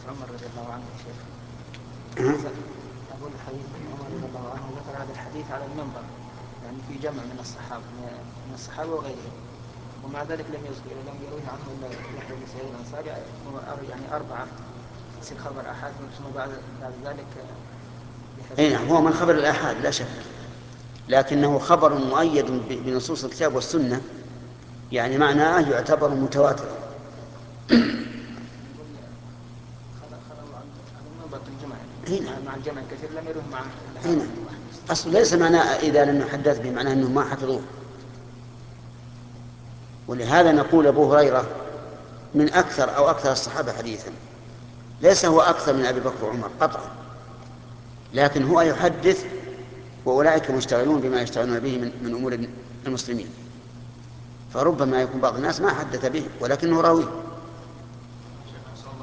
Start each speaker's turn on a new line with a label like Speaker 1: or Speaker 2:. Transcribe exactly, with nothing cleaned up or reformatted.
Speaker 1: عمر رضي الله عنه يا شيخ.
Speaker 2: أه؟
Speaker 1: أقول حديث عمر رضي الله عنه ذكر هذا الحديث على المنبر، يعني في جمع من الصحابة من الصحابة وغيرهم، ومع ذلك لم يذكر لم يروه عنه إلا يحيى بن سعيد الأنصاري، يعني أربعة يصير خبر أحد، ثم بعد بعد ذلك
Speaker 2: أي نعم، هو من خبر الآحاد لا شك، لكنه خبر مؤيد بنصوص الكتاب والسنة، يعني معناه يعتبر متواترا.
Speaker 1: مع مع الجمع الكثير لم يروه مع
Speaker 2: هنا أصل ليس معناه إذا لم يحدث بمعناه أنه ما حفظوه. ولهذا نقول أبو هريرة من أكثر أو أكثر الصحابة حديثا، ليس هو أكثر من أبي بكر وعمر قطعا، لكن هو يحدث وأولئك مشتغلون بما يشتغلون به من, من أمور المسلمين، فربما يكون بعض الناس ما حدث به ولكنه راوي.